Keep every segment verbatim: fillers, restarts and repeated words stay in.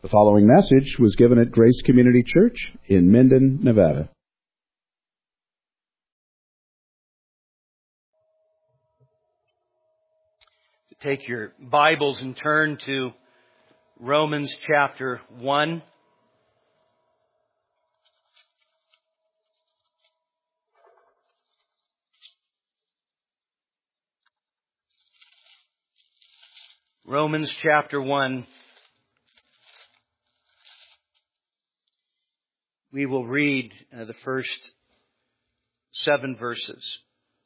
The following message was given at Grace Community Church in Minden, Nevada. Take your Bibles and turn to Romans chapter one. Romans chapter one. We will read uh, the first seven verses.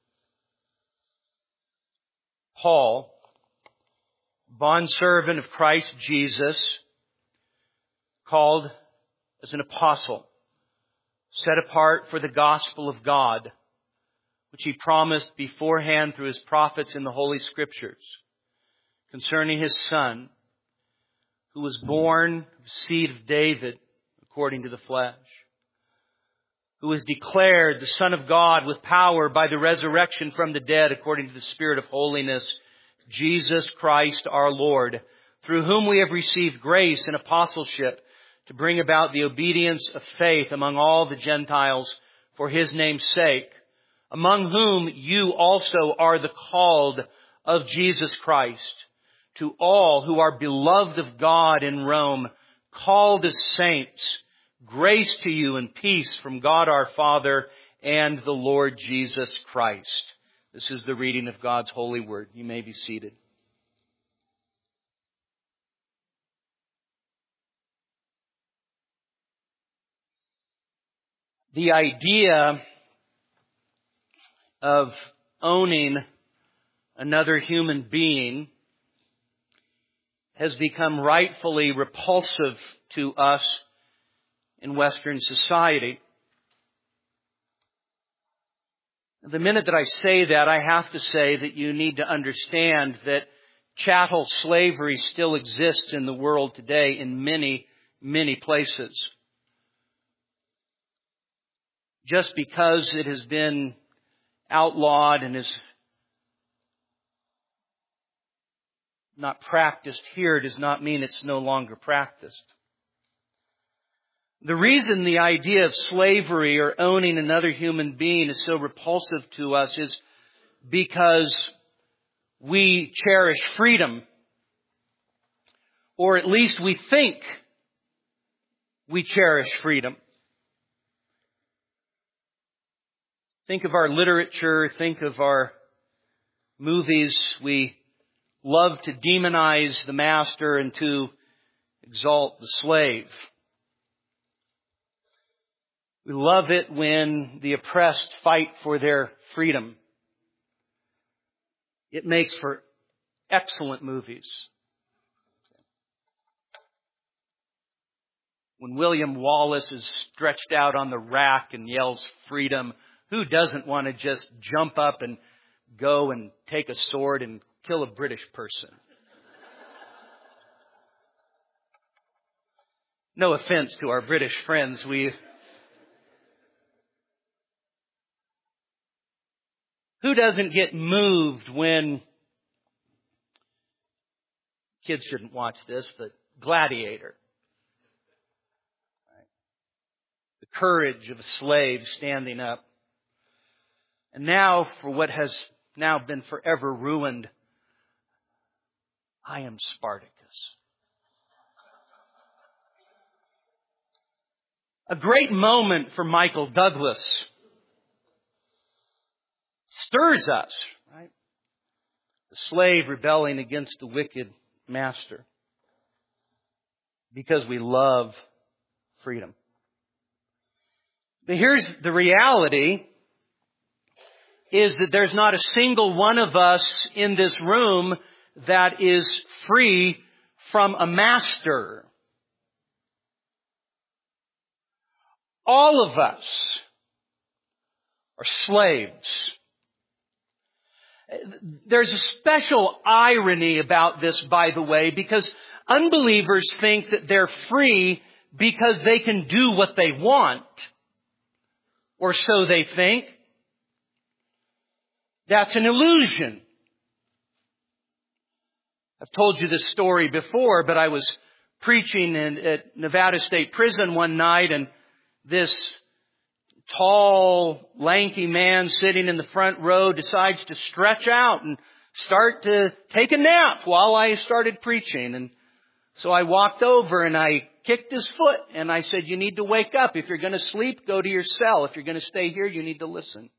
Paul, bondservant of Christ Jesus, called as an apostle, set apart for the gospel of God, which He promised beforehand through His prophets in the Holy Scriptures, concerning His Son, who was born of the seed of David according to the flesh, who was declared the Son of God with power by the resurrection from the dead according to the Spirit of holiness, Jesus Christ our Lord, through whom we have received grace and apostleship to bring about the obedience of faith among all the Gentiles for His name's sake, among whom you also are the called of Jesus Christ. To all who are beloved of God in Rome, called as saints, grace to you and peace from God our Father and the Lord Jesus Christ. This is the reading of God's holy word. You may be seated. The idea of owning another human being has become rightfully repulsive to us in Western society. The minute that I say that, I have to say that you need to understand that chattel slavery still exists in the world today in many, many places. Just because it has been outlawed and is not practiced here does not mean it's no longer practiced. The reason the idea of slavery or owning another human being is so repulsive to us is because we cherish freedom. Or at least we think we cherish freedom. Think of our literature, think of our movies. We love to demonize the master and to exalt the slave. We love it when the oppressed fight for their freedom. It makes for excellent movies. When William Wallace is stretched out on the rack and yells freedom, who doesn't want to just jump up and go and take a sword and kill a British person? No offense to our British friends. We Who doesn't get moved when, kids shouldn't watch this, but Gladiator. Right. The courage of a slave standing up. And now for what has now been forever ruined, I am Spartacus. A great moment for Michael Douglas. Stirs us, right? The slave rebelling against the wicked master. Because we love freedom. But here's the reality, is that there's not a single one of us in this room that is free from a master. All of us are slaves. There's a special irony about this, by the way, because unbelievers think that they're free because they can do what they want. Or so they think. That's an illusion. I've told you this story before, but I was preaching in, at Nevada State Prison one night, and this tall, lanky man sitting in the front row decides to stretch out and start to take a nap while I started preaching. And so I walked over and I kicked his foot and I said, "You need to wake up. If you're going to sleep, go to your cell. If you're going to stay here, you need to listen."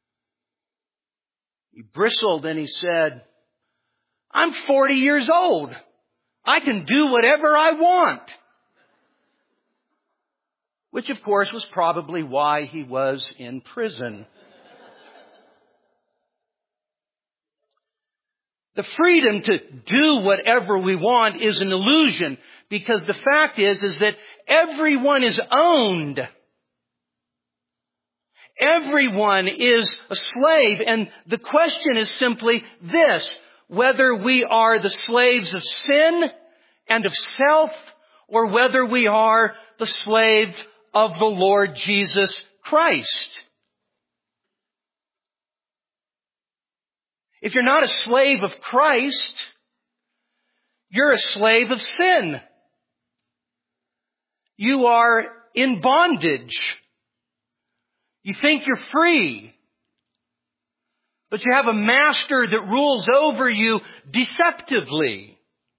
He bristled and he said, "I'm forty years old. I can do whatever I want." Which, of course, was probably why he was in prison. The freedom to do whatever we want is an illusion, because the fact is, is that everyone is owned. Everyone is a slave, and the question is simply this: whether we are the slaves of sin and of self, or whether we are the slave of the Lord Jesus Christ. If you're not a slave of Christ, you're a slave of sin. You are in bondage. You think you're free, but you have a master that rules over you deceptively.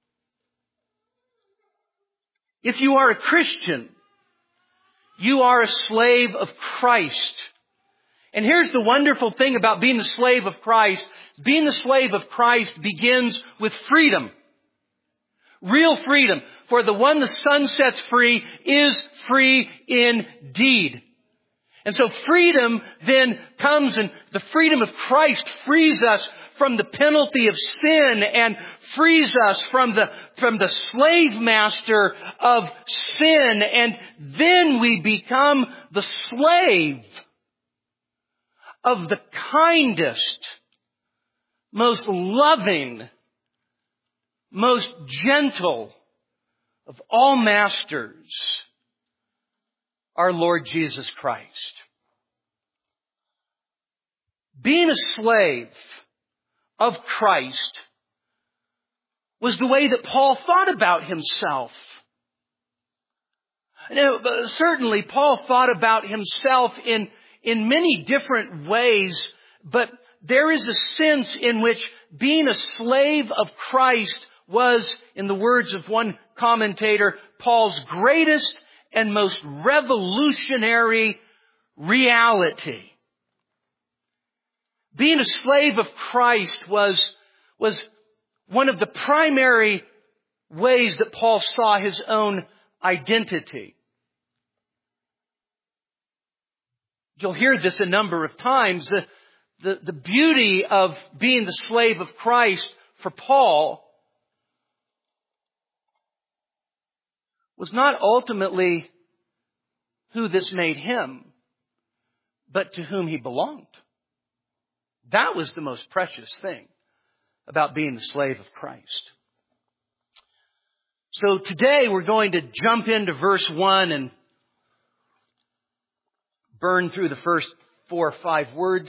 If you are a Christian, you are a slave of Christ. And here's the wonderful thing about being the slave of Christ. Being the slave of Christ begins with freedom. Real freedom. For the one the Son sets free is free indeed. And so freedom then comes, and the freedom of Christ frees us from the penalty of sin and frees us from the, from the slave master of sin. And then we become the slave of the kindest, most loving, most gentle of all masters, our Lord Jesus Christ. Being a slave of Christ was the way that Paul thought about himself. Now, certainly Paul thought about himself in, in many different ways, but there is a sense in which being a slave of Christ was, in the words of one commentator, Paul's greatest and most revolutionary reality. Being a slave of Christ was, was one of the primary ways that Paul saw his own identity. You'll hear this a number of times. The, the, the beauty of being the slave of Christ for Paul was not ultimately who this made him, but to whom he belonged. That was the most precious thing about being the slave of Christ. So today we're going to jump into verse one and burn through the first four or five words.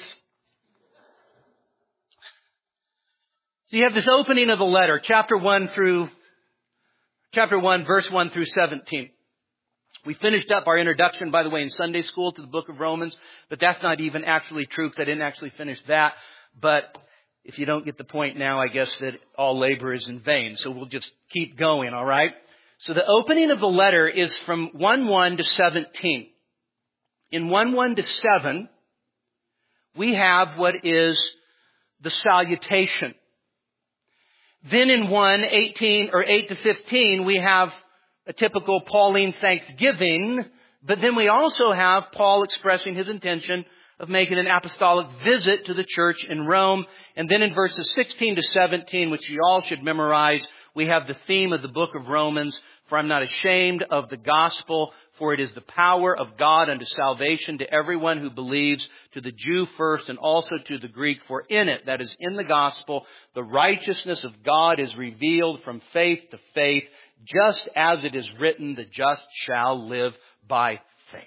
So you have this opening of the letter, chapter one through Chapter one, verse one through seventeen. We finished up our introduction, by the way, in Sunday school to the book of Romans, but that's not even actually true because I didn't actually finish that. But if you don't get the point now, I guess that all labor is in vain. So we'll just keep going, all right? So the opening of the letter is from one one to seventeen. In one one to seven, we have what is the salutation. Then in one eighteen or eight to fifteen, we have a typical Pauline thanksgiving, but then we also have Paul expressing his intention of making an apostolic visit to the church in Rome. And then in verses sixteen to seventeen, which you all should memorize, we have the theme of the book of Romans: "For I'm not ashamed of the gospel, for it is the power of God unto salvation to everyone who believes, to the Jew first and also to the Greek. For in it," that is in the gospel, "the righteousness of God is revealed from faith to faith, just as it is written, the just shall live by faith."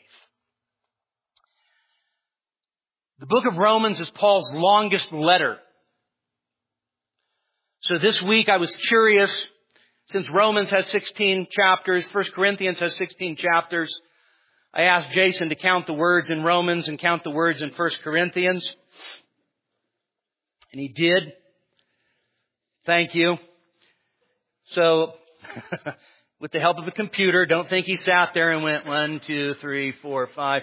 The book of Romans is Paul's longest letter. So this week I was curious Since Romans has sixteen chapters, First Corinthians has sixteen chapters, I asked Jason to count the words in Romans and count the words in First Corinthians. And he did. Thank you. So, with the help of a computer, don't think he sat there and went one, two, three, four, five.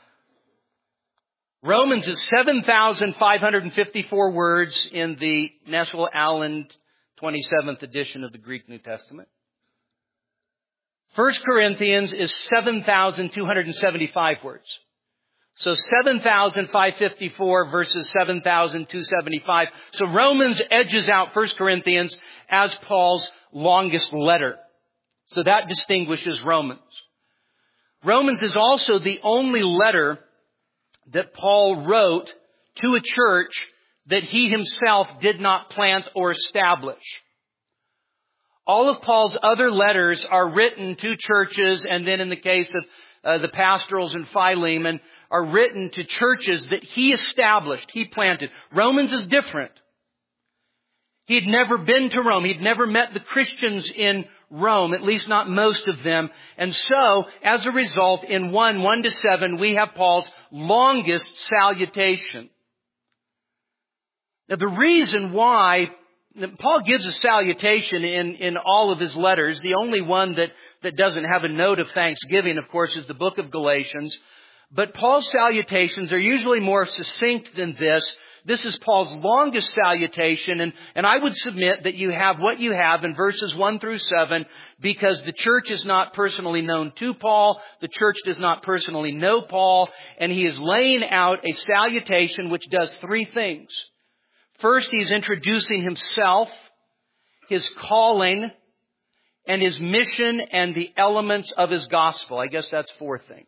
Romans is seven thousand five hundred fifty-four words in the Nestle-Aland twenty-seventh edition of the Greek New Testament. First Corinthians is seven thousand two hundred seventy-five words. So seven thousand five hundred fifty-four versus seven thousand two hundred seventy-five. So Romans edges out First Corinthians as Paul's longest letter. So that distinguishes Romans. Romans is also the only letter that Paul wrote to a church that he himself did not plant or establish. All of Paul's other letters are written to churches, and then in the case of uh, the pastorals in Philemon, are written to churches that he established, he planted. Romans is different. He had never been to Rome. He'd never met the Christians in Rome, at least not most of them. And so, as a result, in one, one to seven, we have Paul's longest salutation. Now, the reason why Paul gives a salutation in, in all of his letters, the only one that, that doesn't have a note of thanksgiving, of course, is the book of Galatians. But Paul's salutations are usually more succinct than this. This is Paul's longest salutation, and, and I would submit that you have what you have in verses one through seven because the church is not personally known to Paul, the church does not personally know Paul, and he is laying out a salutation which does three things. First, he's introducing himself, his calling, and his mission and the elements of his gospel. I guess that's four things.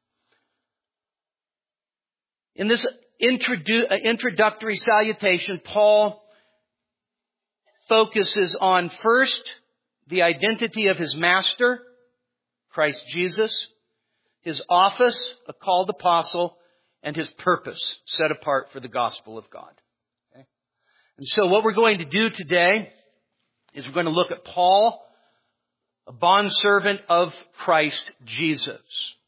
In this introdu- uh, introductory salutation, Paul focuses on first the identity of his master, Christ Jesus, his office, a called apostle, and his purpose, set apart for the gospel of God. Okay? And so what we're going to do today is we're going to look at Paul, a bondservant of Christ Jesus.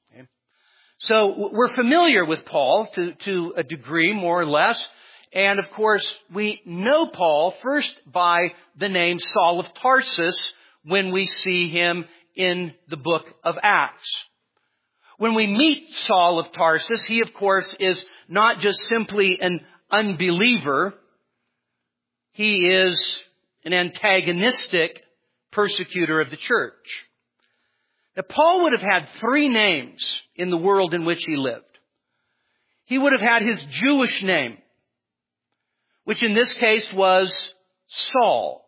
So we're familiar with Paul to, to a degree, more or less. And of course, we know Paul first by the name Saul of Tarsus when we see him in the book of Acts. When we meet Saul of Tarsus, he of course is not just simply an unbeliever. He is an antagonistic persecutor of the church. Now, Paul would have had three names in the world in which he lived. He would have had his Jewish name, which in this case was Saul.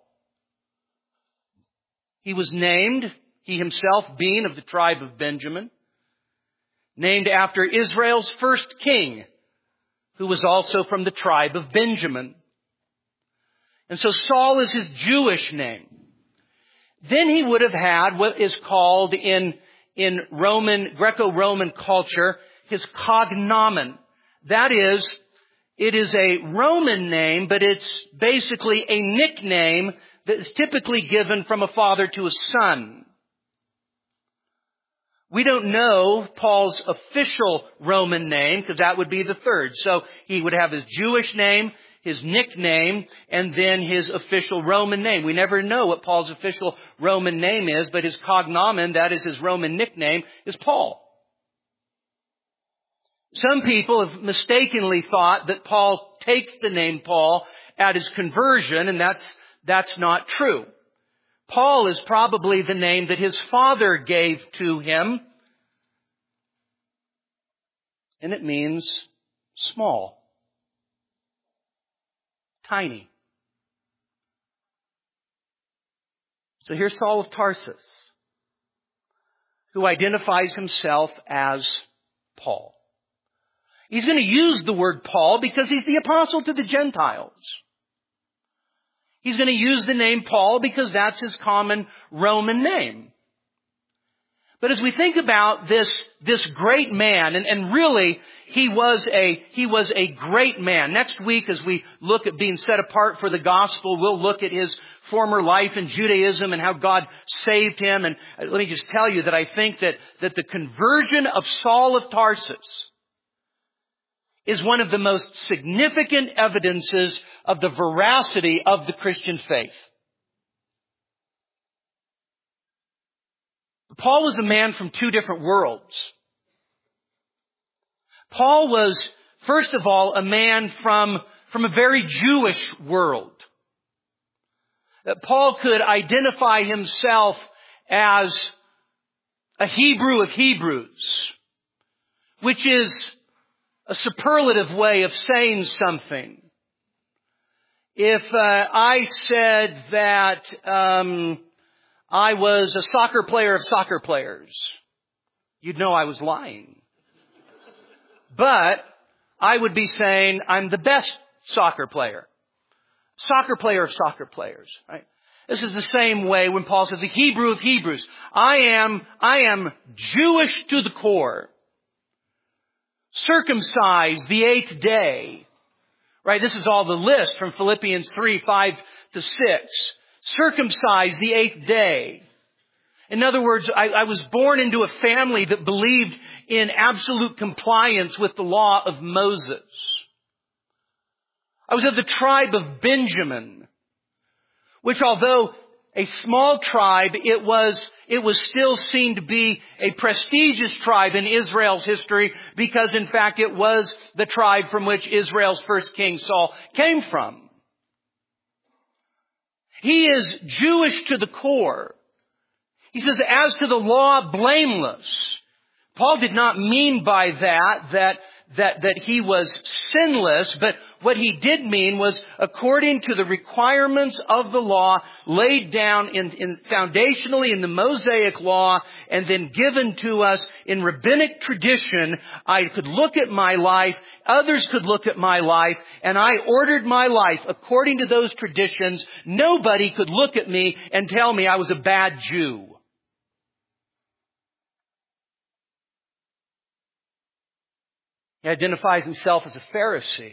He was named, he himself being of the tribe of Benjamin, named after Israel's first king, who was also from the tribe of Benjamin. And so Saul is his Jewish name. Then he would have had what is called in, in Roman, Greco-Roman culture, his cognomen. That is, it is a Roman name, but it's basically a nickname that is typically given from a father to a son. We don't know Paul's official Roman name, because that would be the third. So he would have his Jewish name, his nickname, and then his official Roman name. We never know what Paul's official Roman name is, but his cognomen, that is his Roman nickname, is Paul. Some people have mistakenly thought that Paul takes the name Paul at his conversion, and that's, that's not true. Paul is probably the name that his father gave to him, and it means small. Tiny. So here's Saul of Tarsus, who identifies himself as Paul. He's going to use the word Paul because he's the apostle to the Gentiles. He's going to use the name Paul because that's his common Roman name. But as we think about this, this great man, and, and really, he was a, he was a great man. Next week, as we look at being set apart for the gospel, we'll look at his former life in Judaism and how God saved him. And let me just tell you that I think that, that the conversion of Saul of Tarsus is one of the most significant evidences of the veracity of the Christian faith. Paul was a man from two different worlds. Paul was, first of all, a man from, from a very Jewish world. Paul could identify himself as a Hebrew of Hebrews, which is a superlative way of saying something. If uh, I said that um, I was a soccer player of soccer players, you'd know I was lying. But I would be saying I'm the best soccer player. Soccer player of soccer players, right? This is the same way when Paul says a Hebrew of Hebrews. I am, I am Jewish to the core. Circumcised the eighth day. Right? This is all the list from Philippians three, five to six. Circumcised the eighth day. In other words, I, I was born into a family that believed in absolute compliance with the law of Moses. I was of the tribe of Benjamin, which although a small tribe, it was, it was still seen to be a prestigious tribe in Israel's history because in fact it was the tribe from which Israel's first king Saul came from. He is Jewish to the core. He says, as to the law, blameless. Paul did not mean by that, that, that, that he was sinless, but what he did mean was according to the requirements of the law laid down in, in foundationally in the Mosaic law and then given to us in rabbinic tradition. I could look at my life, others could look at my life, and I ordered my life according to those traditions. Nobody could look at me and tell me I was a bad Jew. He identifies himself as a Pharisee.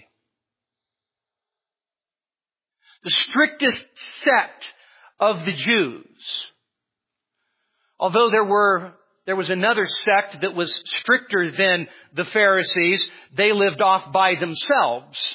The strictest sect of the Jews. Although there were, there was another sect that was stricter than the Pharisees, they lived off by themselves.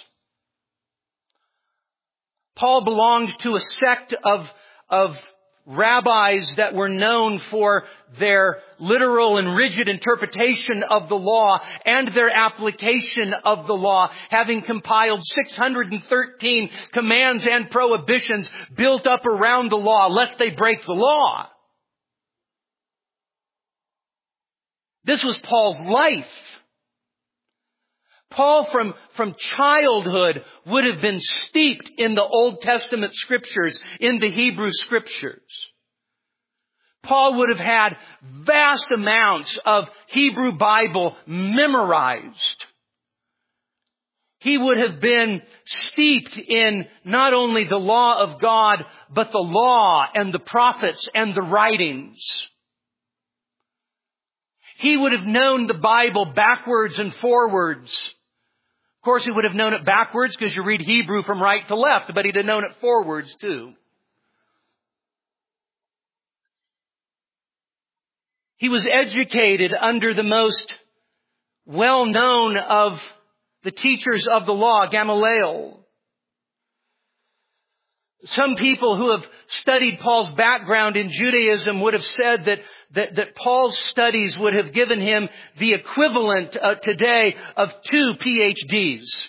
Paul belonged to a sect of, of rabbis that were known for their literal and rigid interpretation of the law and their application of the law, having compiled six hundred thirteen commands and prohibitions built up around the law, lest they break the law. This was Paul's life. Paul from, from childhood would have been steeped in the Old Testament scriptures, in the Hebrew scriptures. Paul would have had vast amounts of Hebrew Bible memorized. He would have been steeped in not only the law of God, but the law and the prophets and the writings. He would have known the Bible backwards and forwards. Of course, he would have known it backwards because you read Hebrew from right to left, but he'd have known it forwards too. He was educated under the most well-known of the teachers of the law, Gamaliel. Some people who have studied Paul's background in Judaism would have said that, that, that Paul's studies would have given him the equivalent uh, today of two P H Ds.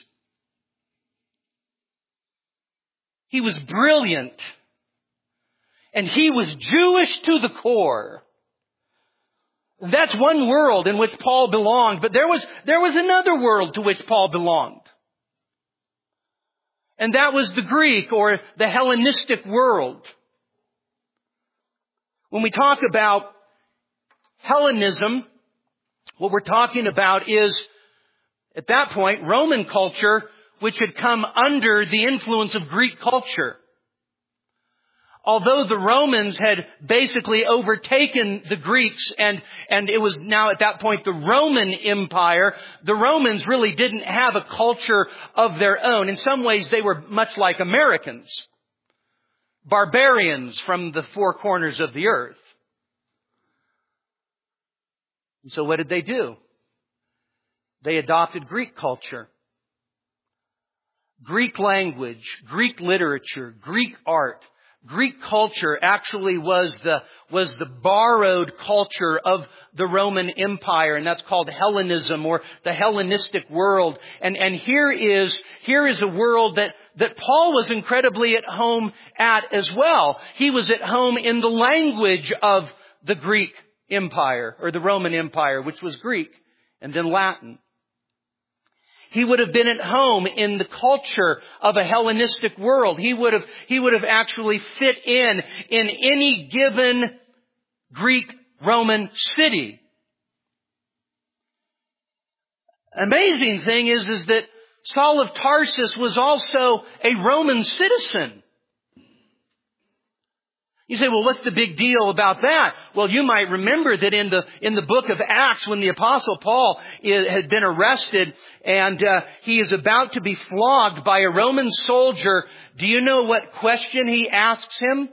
He was brilliant. And he was Jewish to the core. That's one world in which Paul belonged. But there was, there was another world to which Paul belonged. And that was the Greek or the Hellenistic world. When we talk about Hellenism, what we're talking about is, at that point, Roman culture, which had come under the influence of Greek culture. Although the Romans had basically overtaken the Greeks and, and it was now at that point the Roman Empire, the Romans really didn't have a culture of their own. In some ways they were much like Americans. Barbarians from the four corners of the earth. And so what did they do? They adopted Greek culture. Greek language, Greek literature, Greek art. Greek culture actually was the, was the borrowed culture of the Roman Empire, and that's called Hellenism or the Hellenistic world. And, and here is, here is a world that, that Paul was incredibly at home at as well. He was at home in the language of the Greek Empire, or the Roman Empire, which was Greek, and then Latin. He would have been at home in the culture of a Hellenistic world. He would have, he would have actually fit in in any given Greek Roman city. Amazing thing is, is that Saul of Tarsus was also a Roman citizen. You say, well, what's the big deal about that? Well, you might remember that in the in the book of Acts, when the Apostle Paul is, had been arrested and uh, he is about to be flogged by a Roman soldier, do you know what question he asks him?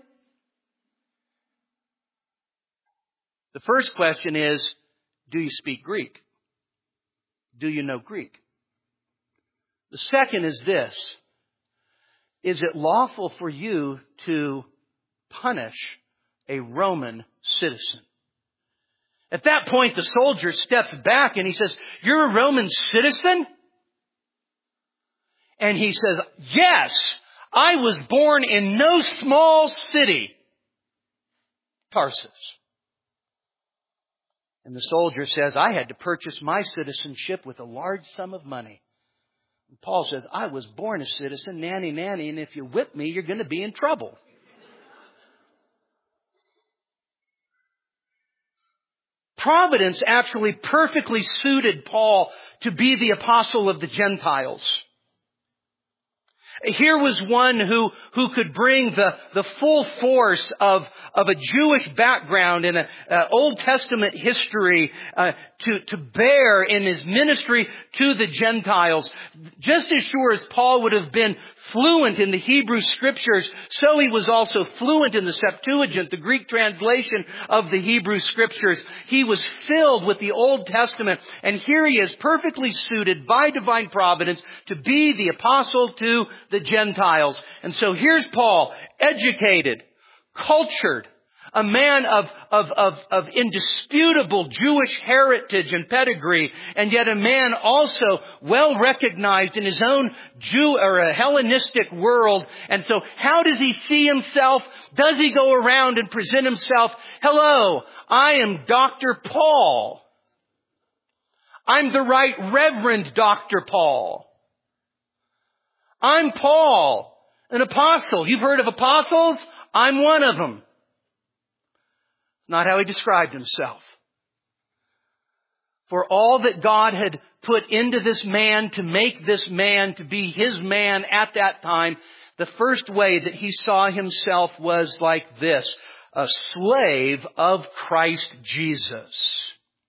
The first question is, do you speak Greek? Do you know Greek? The second is this, is it lawful for you to punish a Roman citizen? At that point, the soldier steps back and he says, you're a Roman citizen? And he says, yes, I was born in no small city, Tarsus. And the soldier says, I had to purchase my citizenship with a large sum of money. And Paul says, I was born a citizen, nanny, nanny, and if you whip me, you're going to be in trouble. Providence actually perfectly suited Paul to be the apostle of the Gentiles. Here was one who, who could bring the, the full force of, of a Jewish background and an Old Testament history uh, to, to bear in his ministry to the Gentiles. Just as sure as Paul would have been fluent in the Hebrew Scriptures, so he was also fluent in the Septuagint, the Greek translation of the Hebrew Scriptures. He was filled with the Old Testament, and here he is perfectly suited by divine providence to be the apostle to the Gentiles. And so here's Paul, educated, cultured, a man of, of, of, of indisputable Jewish heritage and pedigree, and yet a man also well recognized in his own Jew or a Hellenistic world. And so how does he see himself? Does he go around and present himself? Hello, I am Doctor Paul. I'm the Right Reverend Doctor Paul. I'm Paul, an apostle. You've heard of apostles? I'm one of them. Not how he described himself. For all that God had put into this man to make this man to be his man at that time, the first way that he saw himself was like this: a slave of Christ Jesus.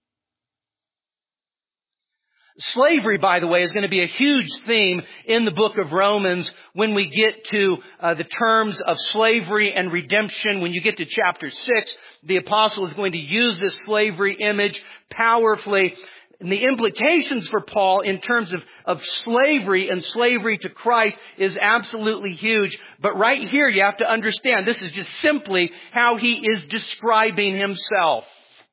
Slavery, by the way, is going to be a huge theme in the book of Romans when we get to uh, the terms of slavery and redemption. When you get to chapter six, the apostle is going to use this slavery image powerfully. And the implications for Paul in terms of, of slavery and slavery to Christ is absolutely huge. But right here you have to understand this is just simply how he is describing himself.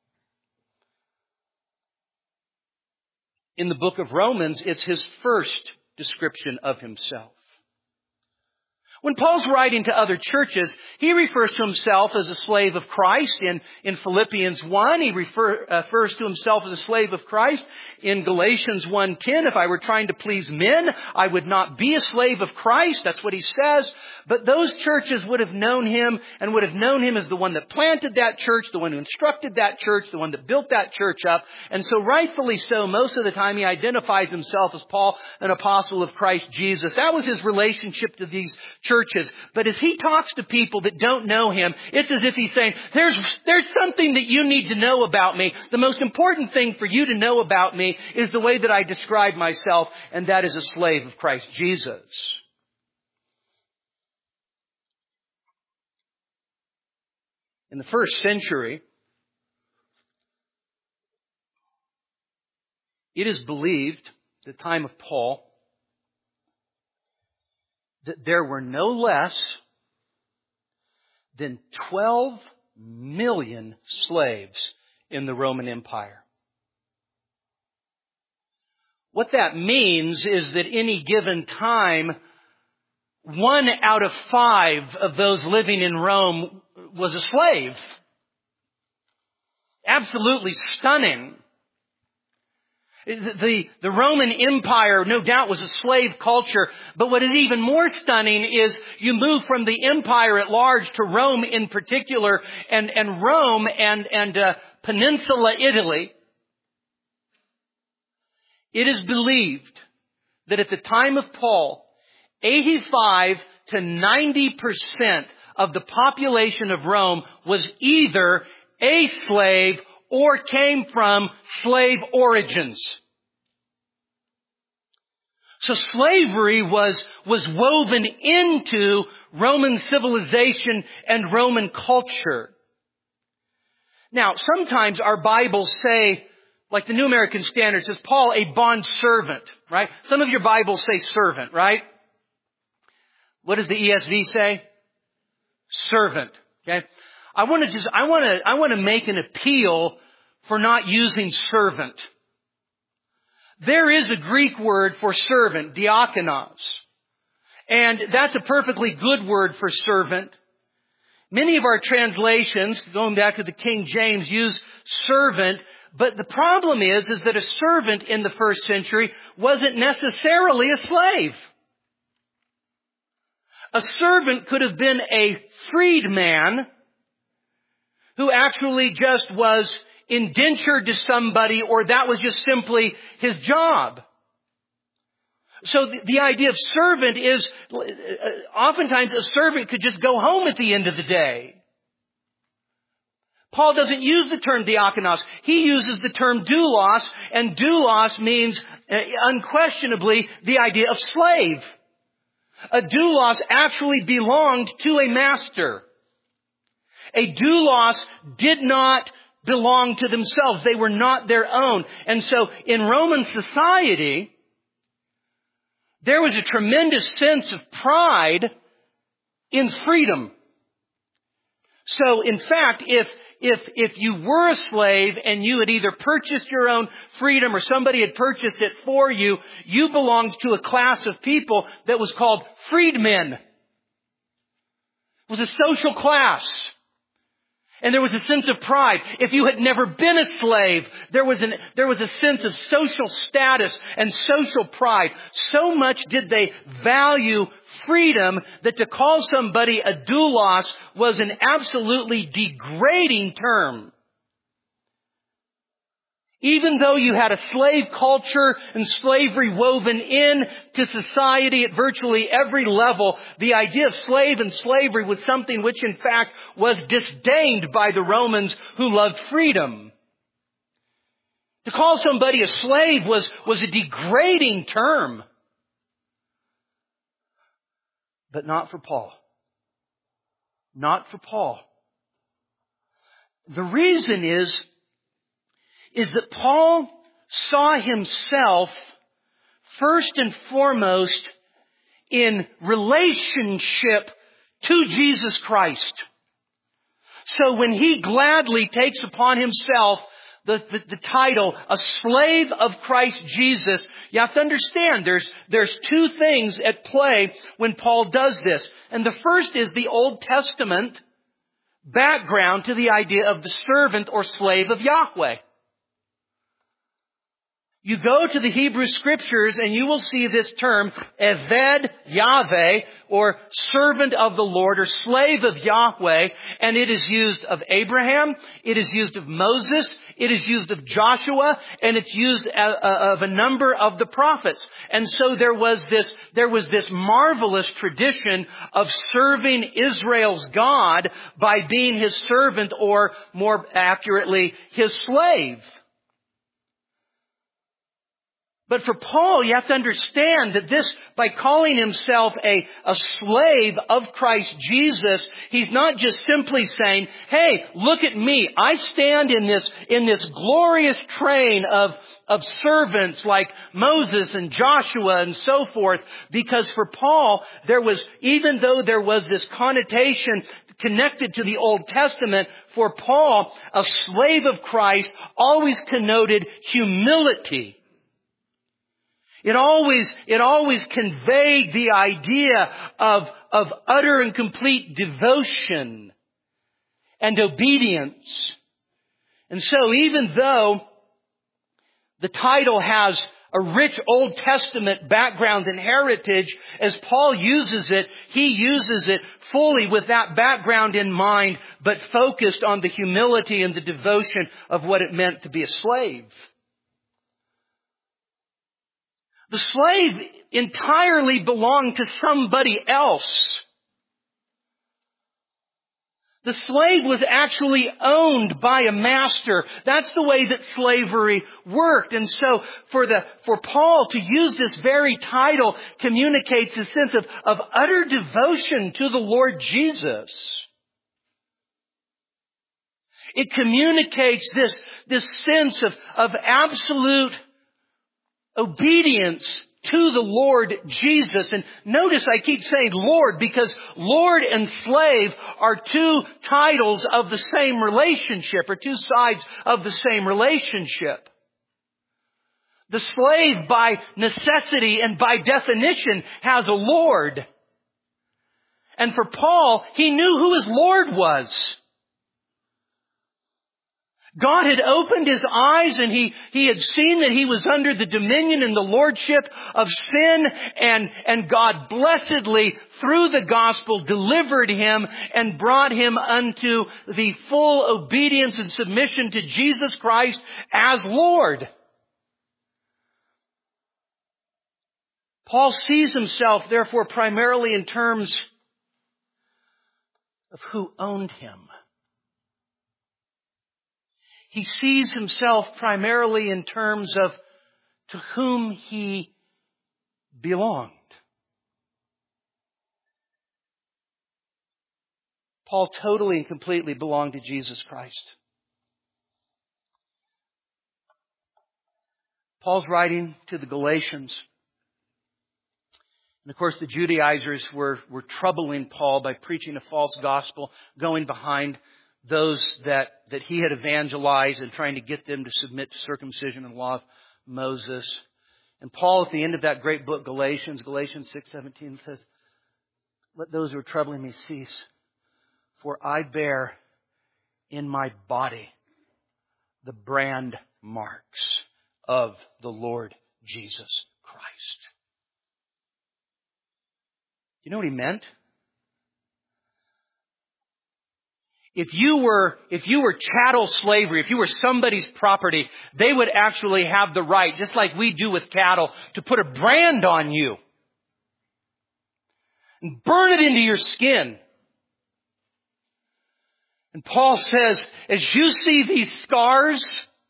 In the book of Romans, it's his first description of himself. When Paul's writing to other churches, he refers to himself as a slave of Christ. In, in Philippians one, he refer, uh, refers to himself as a slave of Christ. In Galatians one ten, if I were trying to please men, I would not be a slave of Christ. That's what he says. But those churches would have known him and would have known him as the one that planted that church, the one who instructed that church, the one that built that church up. And so rightfully so, most of the time he identifies himself as Paul, an apostle of Christ Jesus. That was his relationship to these churches. But as he talks to people that don't know him, it's as if he's saying, there's, there's something that you need to know about me. The most important thing for you to know about me is the way that I describe myself, and that is a slave of Christ Jesus. In the first century, it is believed, at the time of Paul, that there were no less than twelve million slaves in the Roman Empire. What that means is that any given time, one out of five of those living in Rome was a slave. Absolutely stunning. The, the Roman Empire, no doubt, was a slave culture. But what is even more stunning is you move from the empire at large to Rome in particular. And, and Rome and, and uh, Peninsula Italy. It is believed that at the time of Paul, eighty-five to ninety percent of the population of Rome was either a slave or came from slave origins. So slavery was, was woven into Roman civilization and Roman culture. Now, sometimes our Bibles say, like the New American Standard says, Paul, a bondservant, right? Some of your Bibles say servant, right? What does the E S V say? Servant, okay? I want to just, I want to, I want to make an appeal for not using servant. There is a Greek word for servant, diakonos. And that's a perfectly good word for servant. Many of our translations, going back to the King James, use servant. But the problem is, is that a servant in the first century wasn't necessarily a slave. A servant could have been a freedman who actually just was indentured to somebody, or that was just simply his job. So the, the idea of servant is, uh, oftentimes a servant could just go home at the end of the day. Paul doesn't use the term diakonos. He uses the term doulos, and doulos means uh, unquestionably the idea of slave. A doulos actually belonged to a master. A doulos did not belong to themselves. They were not their own. And so in Roman society, there was a tremendous sense of pride in freedom. So in fact, if If, if you were a slave and you had either purchased your own freedom or somebody had purchased it for you, you belonged to a class of people that was called freedmen. It was a social class. And there was a sense of pride. If you had never been a slave, there was an, there was a sense of social status and social pride. So much did they value freedom that to call somebody a doulos was an absolutely degrading term. Even though you had a slave culture and slavery woven in to society at virtually every level, the idea of slave and slavery was something which in fact was disdained by the Romans who loved freedom. To call somebody a slave was, was a degrading term. But not for Paul. Not for Paul. The reason is, is that Paul saw himself first and foremost in relationship to Jesus Christ. So when he gladly takes upon himself the, the, the title, a slave of Christ Jesus, you have to understand there's, there's two things at play when Paul does this. And the first is the Old Testament background to the idea of the servant or slave of Yahweh. You go to the Hebrew Scriptures and you will see this term, Eved Yahweh, or servant of the Lord, or slave of Yahweh, and it is used of Abraham, it is used of Moses, it is used of Joshua, and it's used of a number of the prophets. And so there was this, there was this marvelous tradition of serving Israel's God by being His servant, or more accurately, His slave. But for Paul, you have to understand that this, by calling himself a, a slave of Christ Jesus, he's not just simply saying, hey, look at me. I stand in this, in this glorious train of, of servants like Moses and Joshua and so forth. Because for Paul, there was, even though there was this connotation connected to the Old Testament, for Paul, a slave of Christ always connoted humility. It always, it always conveyed the idea of, of utter and complete devotion and obedience. And so even though the title has a rich Old Testament background and heritage, as Paul uses it, he uses it fully with that background in mind, but focused on the humility and the devotion of what it meant to be a slave. The slave entirely belonged to somebody else. The slave was actually owned by a master. That's the way that slavery worked. And so for the, for Paul to use this very title communicates a sense of, of utter devotion to the Lord Jesus. It communicates this, this sense of, of absolute obedience to the Lord Jesus. And notice I keep saying Lord, because Lord and slave are two titles of the same relationship, or two sides of the same relationship. The slave, by necessity and by definition, has a Lord. And for Paul, he knew who his Lord was. God had opened his eyes, and he, he had seen that he was under the dominion and the lordship of sin, and, and God blessedly, through the gospel, delivered him and brought him unto the full obedience and submission to Jesus Christ as Lord. Paul sees himself, therefore, primarily in terms of who owned him. He sees himself primarily in terms of to whom he belonged. Paul totally and completely belonged to Jesus Christ. Paul's writing to the Galatians. And of course, the Judaizers were, were troubling Paul by preaching a false gospel, going behind those that, that he had evangelized and trying to get them to submit to circumcision and law of Moses. And Paul, at the end of that great book, Galatians, Galatians six seventeen, says, let those who are troubling me cease, for I bear in my body the brand marks of the Lord Jesus Christ. You know what he meant? If you were, if you were chattel slavery, if you were somebody's property, they would actually have the right, just like we do with cattle, to put a brand on you and burn it into your skin. And Paul says, as you see these scars,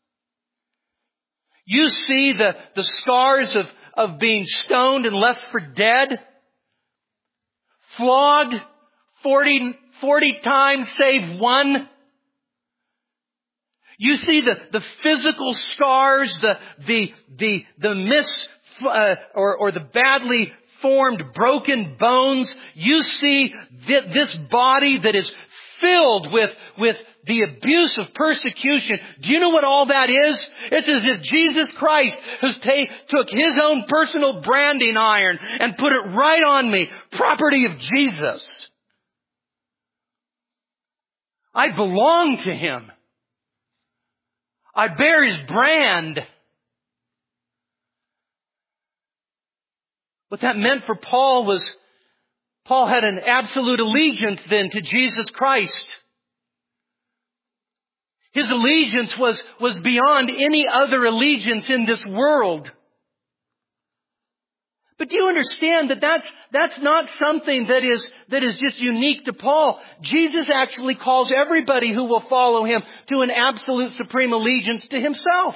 you see the, the scars of, of being stoned and left for dead, flogged forty Forty times save one. You see the, the physical scars, the, the, the, the mis, uh, or, or the badly formed broken bones. You see th- this body that is filled with, with the abuse of persecution. Do you know what all that is? It's as if Jesus Christ has ta- took His own personal branding iron and put it right on me. Property of Jesus. I belong to Him. I bear His brand. What that meant for Paul was Paul had an absolute allegiance then to Jesus Christ. His allegiance was, was beyond any other allegiance in this world. But do you understand that that's, that's not something that is, that is just unique to Paul? Jesus actually calls everybody who will follow Him to an absolute supreme allegiance to Himself.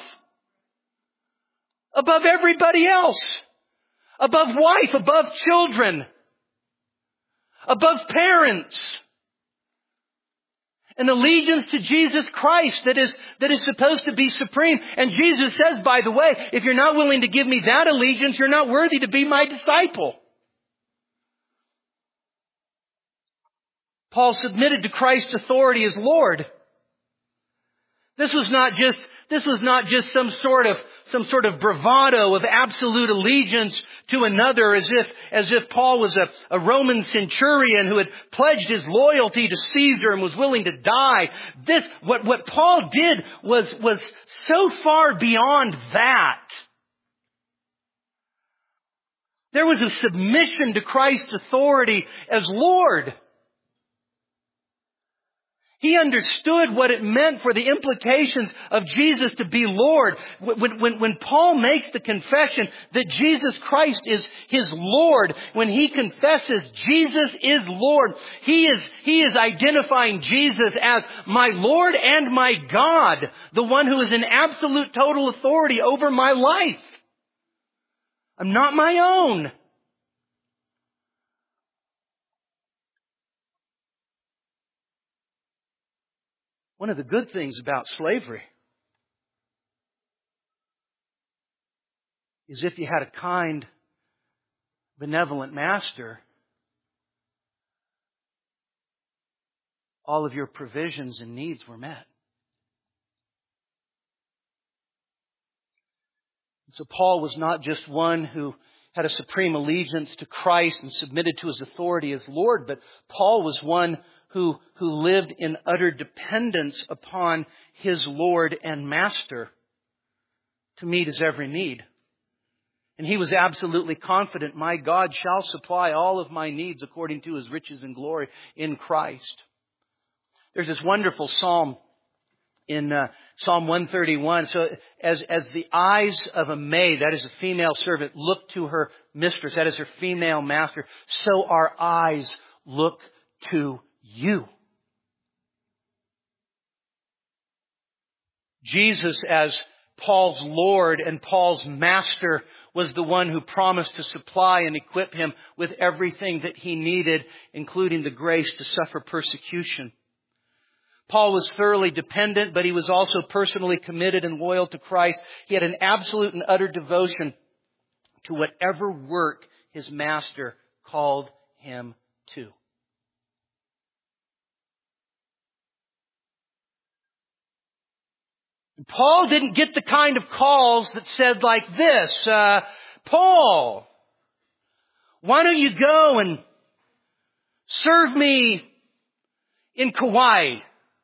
Above everybody else. Above wife, above children. Above parents. An allegiance to Jesus Christ that is, that is supposed to be supreme. And Jesus says, by the way, if you're not willing to give me that allegiance, you're not worthy to be my disciple. Paul submitted to Christ's authority as Lord. This was not just, this was not just some sort of, some sort of bravado of absolute allegiance to another, as if, as if Paul was a, a Roman centurion who had pledged his loyalty to Caesar and was willing to die. This, what, what Paul did was, was so far beyond that. There was a submission to Christ's authority as Lord. He understood what it meant for the implications of Jesus to be Lord. When, when, when Paul makes the confession that Jesus Christ is his Lord, when he confesses Jesus is Lord, he is, he is identifying Jesus as my Lord and my God, the one who is in absolute total authority over my life. I'm not my own. One of the good things about slavery is if you had a kind, benevolent master, all of your provisions and needs were met. So Paul was not just one who had a supreme allegiance to Christ and submitted to His authority as Lord, but Paul was one who, who lived in utter dependence upon his Lord and Master to meet his every need. And he was absolutely confident, my God shall supply all of my needs according to His riches and glory in Christ. There's this wonderful psalm in uh, Psalm one thirty-one. So as, as the eyes of a maid, that is a female servant, look to her mistress, that is her female master, so our eyes look to You. Jesus, as Paul's Lord and Paul's Master, was the one who promised to supply and equip him with everything that he needed, including the grace to suffer persecution. Paul was thoroughly dependent, but he was also personally committed and loyal to Christ. He had an absolute and utter devotion to whatever work his Master called him to. Paul didn't get the kind of calls that said like this, uh, Paul, why don't you go and serve me in Kauai?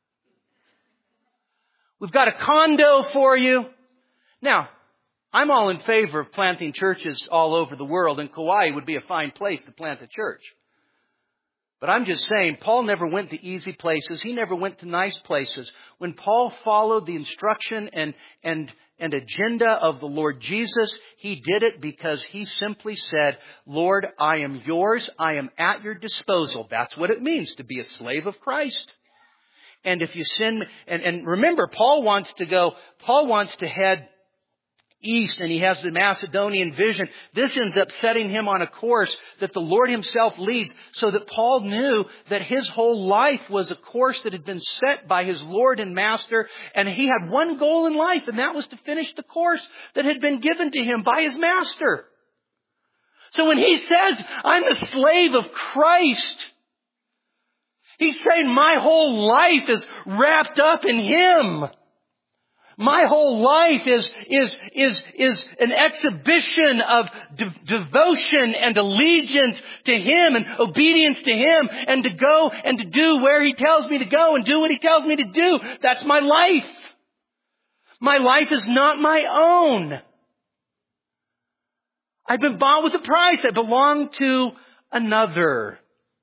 We've got a condo for you. Now, I'm all in favor of planting churches all over the world, and Kauai would be a fine place to plant a church. But I'm just saying, Paul never went to easy places. He never went to nice places. When Paul followed the instruction and, and, and agenda of the Lord Jesus, he did it because he simply said, Lord, I am yours. I am at your disposal. That's what it means to be a slave of Christ. And if you sin, and, and remember, Paul wants to go, Paul wants to head east, and he has the Macedonian vision. This ends up setting him on a course that the Lord Himself leads, so that Paul knew that his whole life was a course that had been set by his Lord and Master, and he had one goal in life, and that was to finish the course that had been given to him by his Master. So when he says, I'm a slave of Christ, he's saying my whole life is wrapped up in Him. My whole life is, is, is, is an exhibition of de- devotion and allegiance to Him and obedience to Him, and to go and to do where He tells me to go and do what He tells me to do. That's my life. My life is not my own. I've been bought with a price. I belong to another.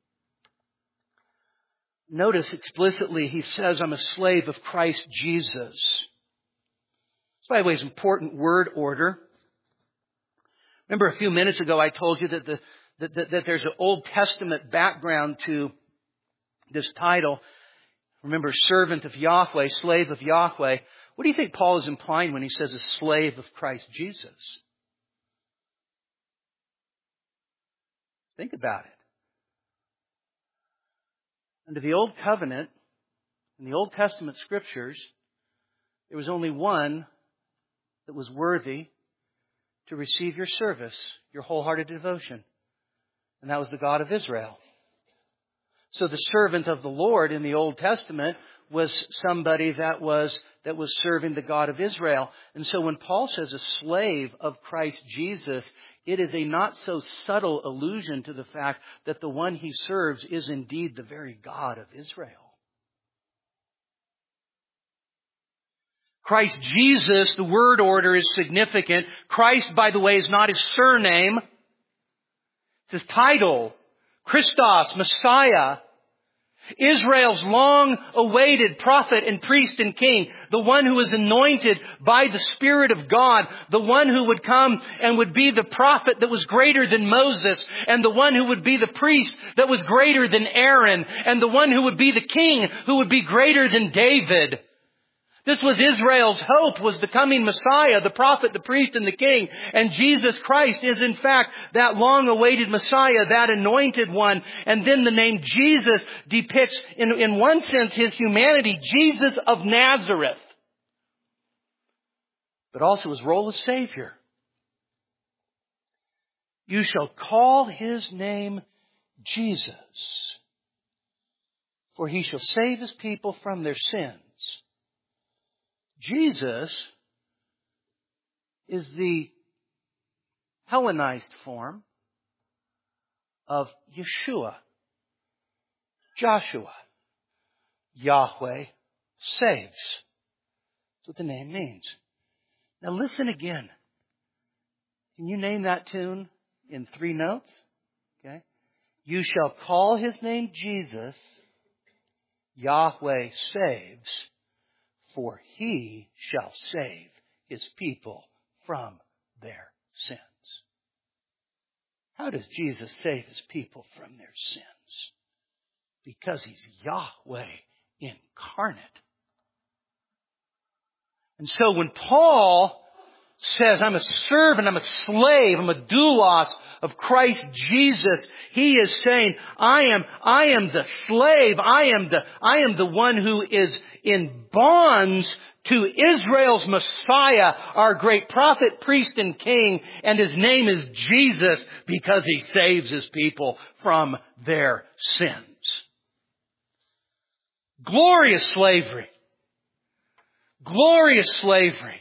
Notice explicitly he says, I'm a slave of Christ Jesus. This, by the way, is important word order. Remember a few minutes ago I told you that, the, that, that, that there's an Old Testament background to this title. Remember, servant of Yahweh, slave of Yahweh. What do you think Paul is implying when he says a slave of Christ Jesus? Think about it. Under the Old Covenant, in the Old Testament Scriptures, there was only one that was worthy to receive your service, your wholehearted devotion. And that was the God of Israel. So the servant of the Lord in the Old Testament was somebody that was that was serving the God of Israel. And so when Paul says a slave of Christ Jesus, it is a not so subtle allusion to the fact that the one he serves is indeed the very God of Israel. Christ Jesus, the word order is significant. Christ, by the way, is not his surname. It's his title. Christos, Messiah. Israel's long-awaited prophet and priest and king, the one who was anointed by the Spirit of God, the one who would come and would be the prophet that was greater than Moses, and the one who would be the priest that was greater than Aaron, and the one who would be the king who would be greater than David. This was Israel's hope, was the coming Messiah, the prophet, the priest, and the king. And Jesus Christ is in fact that long-awaited Messiah, that anointed one. And then the name Jesus depicts, in, in one sense, his humanity, Jesus of Nazareth. But also his role as Savior. You shall call his name Jesus, for he shall save his people from their sins. Jesus is the Hellenized form of Yeshua, Joshua. Yahweh saves. That's what the name means. Now listen again. Can you name that tune in three notes? Okay. You shall call his name Jesus. Yahweh saves. For he shall save his people from their sins. How does Jesus save his people from their sins? Because he's Yahweh incarnate. And so when Paul says, I'm a servant, I'm a slave, I'm a doulos of Christ Jesus, he is saying, I am, I am the slave, I am the, I am the one who is in bonds to Israel's Messiah, our great prophet, priest, and king, and his name is Jesus because he saves his people from their sins. Glorious slavery. Glorious slavery.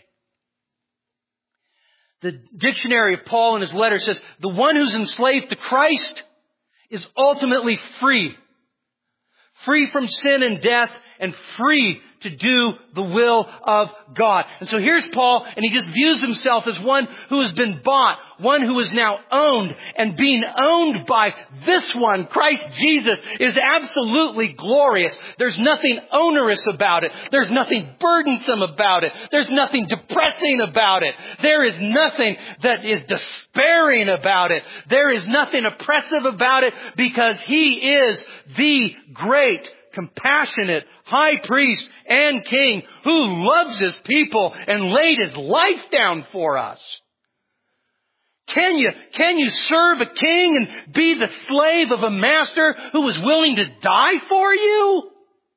The dictionary of Paul in his letter says, the one who's enslaved to Christ is ultimately free. Free from sin and death and free to do the will of God. And so here's Paul, and he just views himself as one who has been bought, one who is now owned, and being owned by this one, Christ Jesus, is absolutely glorious. There's nothing onerous about it. There's nothing burdensome about it. There's nothing depressing about it. There is nothing that is despairing about it. There is nothing oppressive about it, because he is the great, compassionate high priest and king who loves his people and laid his life down for us. Can you, can you serve a king and be the slave of a master who was willing to die for you?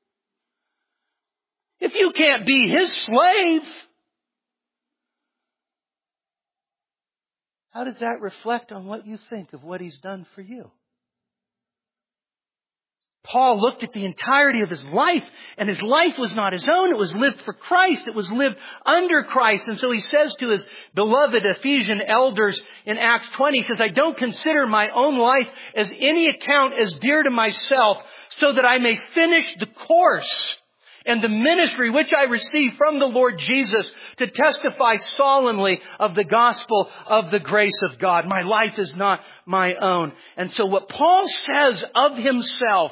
If you can't be his slave, how does that reflect on what you think of what he's done for you? Paul looked at the entirety of his life, and his life was not his own. It was lived for Christ. It was lived under Christ. And so he says to his beloved Ephesian elders in Acts twenty, he says, I don't consider my own life as any account as dear to myself, so that I may finish the course and the ministry which I received from the Lord Jesus to testify solemnly of the gospel of the grace of God. My life is not my own. And so what Paul says of himself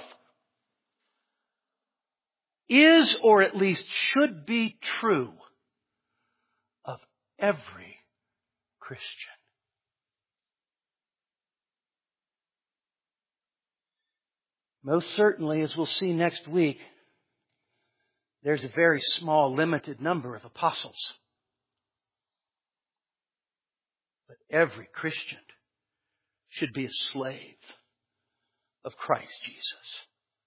is, or at least should be, true of every Christian. Most certainly, as we'll see next week, there's a very small, limited number of apostles. But every Christian should be a slave of Christ Jesus.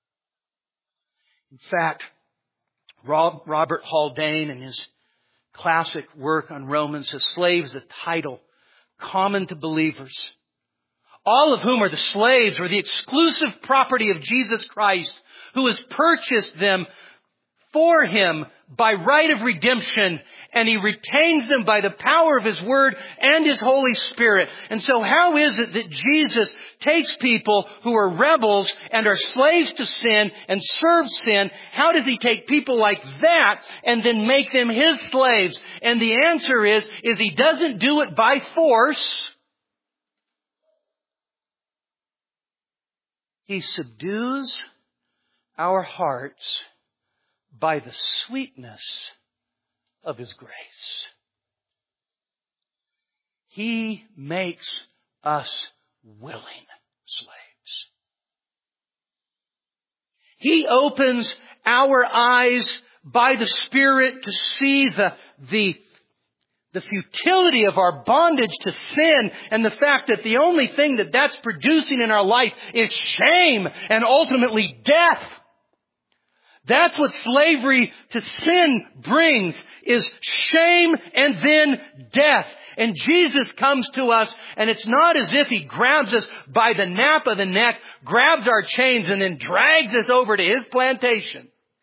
In fact, Robert Haldane, in his classic work on Romans, has slaves a title common to believers, all of whom are the slaves or the exclusive property of Jesus Christ, who has purchased them for Him by right of redemption, and He retains them by the power of His Word and His Holy Spirit. And so how is it that Jesus takes people who are rebels and are slaves to sin and serve sin? How does He take people like that and then make them His slaves? And the answer is, is He doesn't do it by force. He subdues our hearts by the sweetness of His grace. He makes us willing slaves. He opens our eyes by the Spirit to see the, the, the futility of our bondage to sin, and the fact that the only thing that that's producing in our life is shame and ultimately death. That's what slavery to sin brings, is shame and then death. And Jesus comes to us, and it's not as if He grabs us by the nape of the neck, grabs our chains, and then drags us over to His plantation.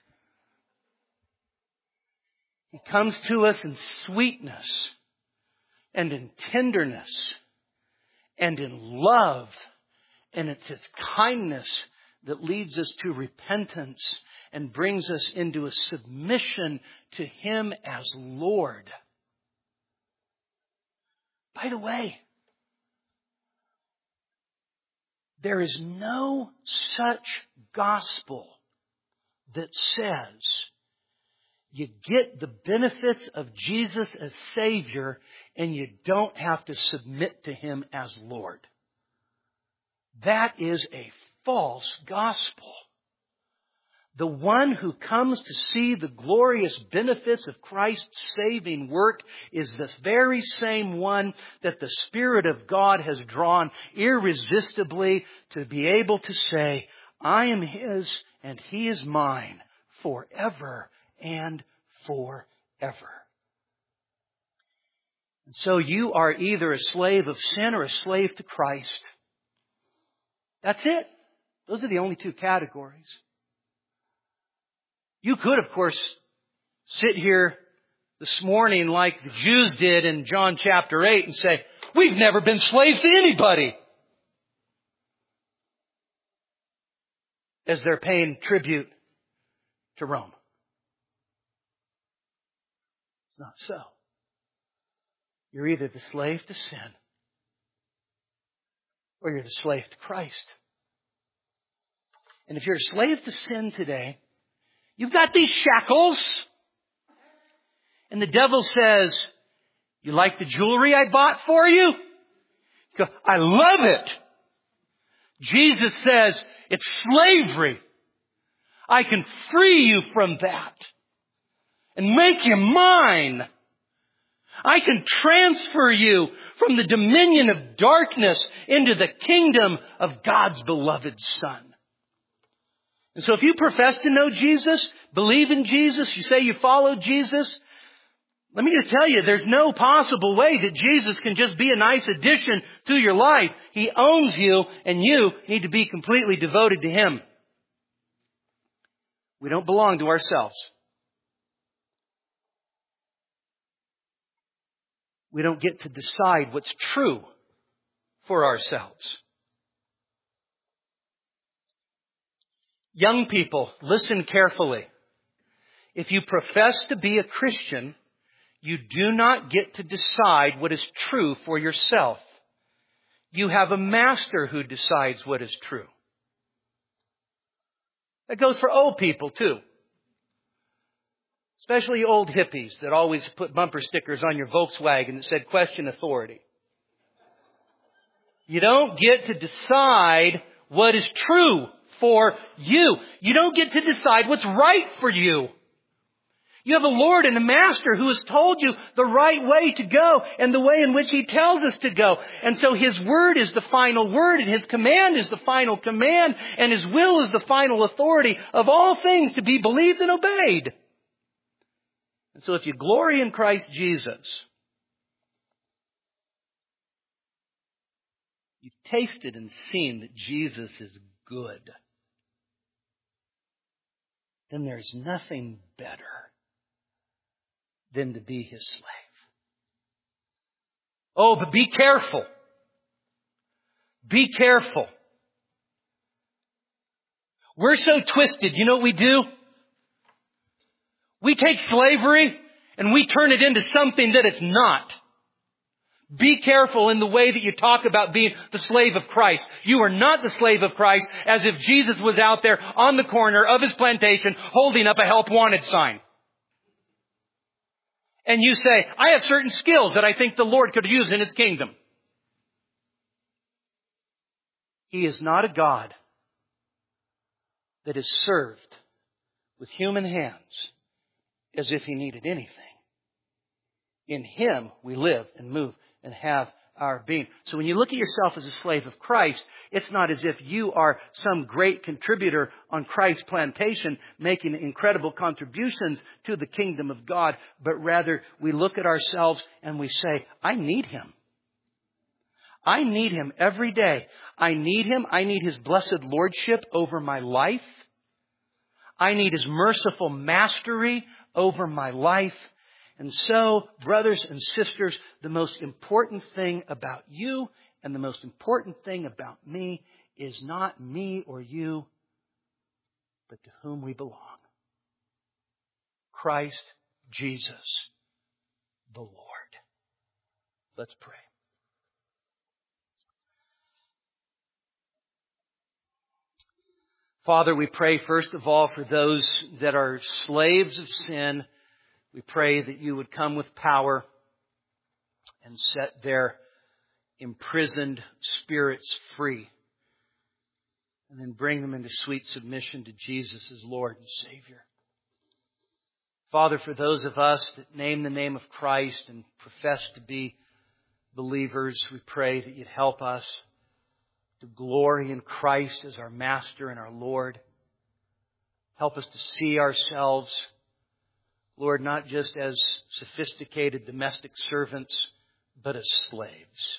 He comes to us in sweetness and in tenderness and in love. And it's His kindness that leads us to repentance and brings us into a submission to Him as Lord. By the way, there is no such gospel that says you get the benefits of Jesus as Savior and you don't have to submit to Him as Lord. That is a false gospel. The one who comes to see the glorious benefits of Christ's saving work is the very same one that the Spirit of God has drawn irresistibly to be able to say, I am His and He is mine forever and forever. And so you are either a slave of sin or a slave to Christ. That's it. Those are the only two categories. You could, of course, sit here this morning like the Jews did in John chapter eight and say, we've never been slaves to anybody, as they're paying tribute to Rome. It's not so. You're either the slave to sin or you're the slave to Christ. And if you're a slave to sin today, you've got these shackles, and the devil says, you like the jewelry I bought for you? You go, I love it. Jesus says, it's slavery. I can free you from that and make you mine. I can transfer you from the dominion of darkness into the kingdom of God's beloved Son. And so if you profess to know Jesus, believe in Jesus, you say you follow Jesus, let me just tell you, there's no possible way that Jesus can just be a nice addition to your life. He owns you, and you need to be completely devoted to Him. We don't belong to ourselves. We don't get to decide what's true for ourselves. Young people, listen carefully. If you profess to be a Christian, you do not get to decide what is true for yourself. You have a master who decides what is true. That goes for old people too. Especially old hippies that always put bumper stickers on your Volkswagen that said question authority. You don't get to decide what is true for you. You don't get to decide what's right for you. You have a Lord and a Master who has told you the right way to go and the way in which He tells us to go. And so His word is the final word and His command is the final command and His will is the final authority of all things to be believed and obeyed. And so if you glory in Christ Jesus, you've tasted and seen that Jesus is good, then there's nothing better than to be His slave. Oh, but be careful. Be careful. We're so twisted. You know what we do? We take slavery and we turn it into something that it's not. Be careful in the way that you talk about being the slave of Christ. You are not the slave of Christ as if Jesus was out there on the corner of His plantation holding up a help wanted sign. And you say, I have certain skills that I think the Lord could use in His kingdom. He is not a God that is served with human hands as if He needed anything. In Him we live and move and have our being. So when you look at yourself as a slave of Christ, it's not as if you are some great contributor on Christ's plantation making incredible contributions to the kingdom of God, but rather we look at ourselves and we say, I need Him. I need Him every day. I need Him. I need His blessed lordship over my life. I need His merciful mastery over my life. And so, brothers and sisters, the most important thing about you and the most important thing about me is not me or you, but to whom we belong. Christ Jesus, the Lord. Let's pray. Father, we pray first of all for those that are slaves of sin. We pray that You would come with power and set their imprisoned spirits free. And then bring them into sweet submission to Jesus as Lord and Savior. Father, for those of us that name the name of Christ and profess to be believers, we pray that You'd help us to glory in Christ as our Master and our Lord. Help us to see ourselves, Lord, not just as sophisticated domestic servants, but as slaves.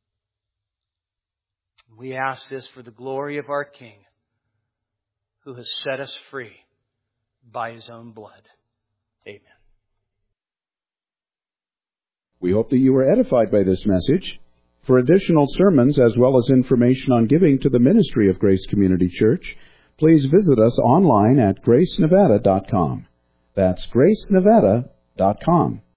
We ask this for the glory of our King, who has set us free by His own blood. Amen. We hope that you were edified by this message. For additional sermons as well as information on giving to the ministry of Grace Community Church, please visit us online at grace nevada dot com. That's grace nevada dot com.